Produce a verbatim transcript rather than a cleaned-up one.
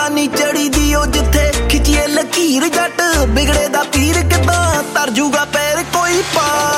ਜਵਾਨੀ ਚੜੀ ਦੀ ਉਹ ਜਿੱਥੇ ਖਿੱਚੀਏ ਲਕੀਰ ਜੱਟ ਬਿਗੜੇ ਦਾ ਪੀਰ ਕਿੱਦਾਂ ਤਰ ਜੂਗਾ ਪੈਰ ਕੋਈ ਪਾ